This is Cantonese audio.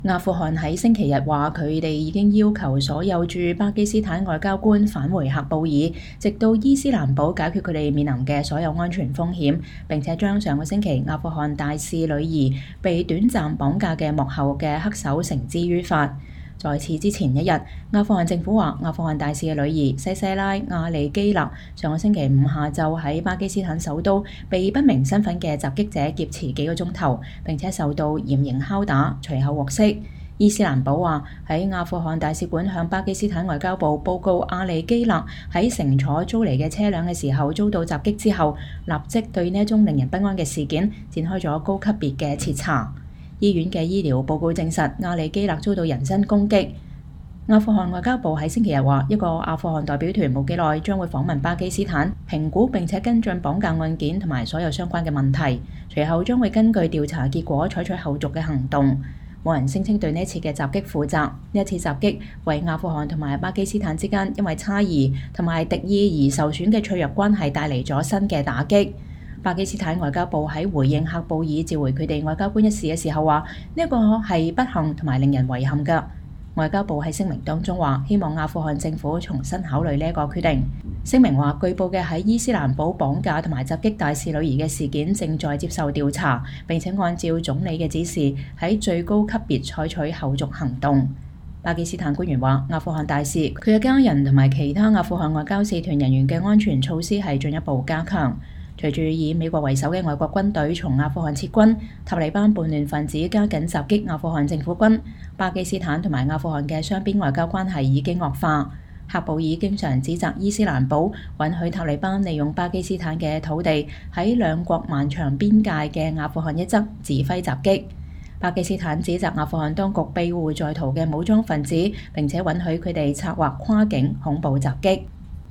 阿富汗喺星期日話，佢哋已經要求所有駐巴基斯坦外交官返回喀布爾，直到伊斯蘭堡解決佢哋面臨嘅所有安全風險，並且將上個星期阿富汗大使女兒被短暫綁架嘅幕後嘅黑手繩之於法。在此之前一日，阿富汗政府話，阿富汗大使嘅女兒西西拉·阿里基勒上個星期五下晝喺巴基斯坦首都被不明身份嘅襲擊者劫持幾個鐘頭，並且受到嚴刑拷打，隨後獲釋。伊斯蘭堡話喺阿富汗大使館向巴基斯坦外交部報告阿里基勒喺乘坐租嚟嘅車輛嘅時候遭到襲擊之後，立即對呢一宗令人不安嘅事件展開咗高級別嘅徹查。醫院嘅醫療報告證實，阿里基勒遭到人身攻擊。阿富汗外交部喺星期日話，一個阿富汗代表團冇幾耐將會訪問巴基斯坦，評估並且跟進綁架案件同埋所有相關嘅問題，隨後將會根據調查結果採取後續嘅行動。冇人聲稱對呢次嘅襲擊負責。呢一次襲擊為阿富汗同埋巴基斯坦之間因為差異同埋敵意而受損嘅脆弱關係帶嚟咗新嘅打擊。巴基斯坦外交部喺回應喀布爾召回佢哋外交官一事嘅時候話，呢一個係不幸同埋令人遺憾㗎。外交部喺聲明當中話，希望阿富汗政府重新考慮呢一個決定。聲明話，據報嘅喺伊斯蘭堡綁架同埋襲擊大使女兒嘅事件正在接受調查，並且按照總理嘅指示喺最高級別採取後續行動。巴基斯坦官員話，阿富汗大使佢嘅家人同埋其他阿富汗外交使團人員嘅安全措施係進一步加強。隨住以美國為首嘅外國軍隊從阿富汗撤軍，塔利班叛亂分子加緊襲擊阿富汗政府軍，巴基斯坦同埋阿富汗嘅雙邊外交關係已經惡化。喀布爾經常指責伊斯蘭堡允許塔利班利用巴基斯坦嘅土地喺兩國漫長邊界嘅阿富汗一側指揮襲擊。巴基斯坦指責阿富汗當局庇護在逃嘅武裝分子，並且允許佢哋策劃跨境恐怖襲擊。